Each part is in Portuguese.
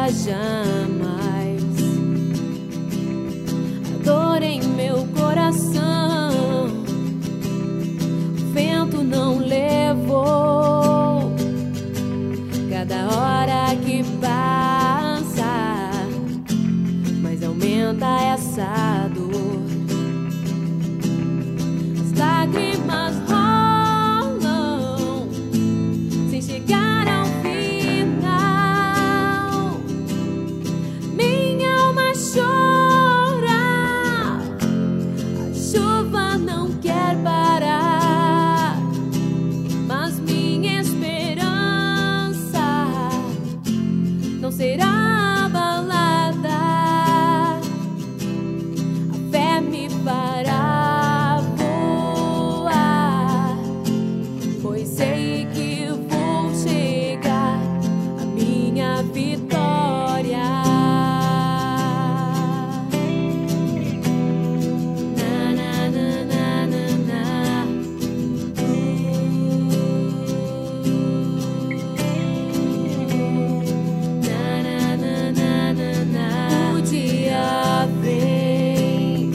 espera jamais. A dor em meu coração, o vento não levou. Cada hora que passa, mais aumenta essa dor. As lágrimas rolam sem chegar ao final. Minha alma chora, a chuva não quer parar, mas minha esperança não será abalada. A fé me fará voar, pois sei que vou chegar à minha vitória. Na, na, na, na, na, na. Na, na, na, na, na, na. O dia vem,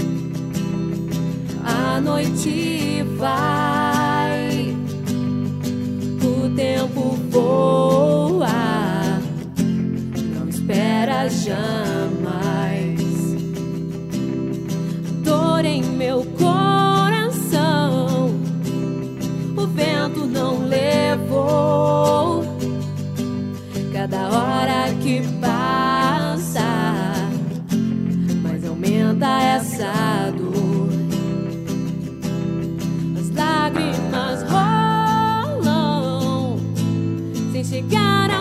a noite vai, o tempo voa, não espera jamais. Dor em meu coração, o vento não levou. Cada hora que passa, mais aumenta essa dor. As lágrimas rolam sem chegar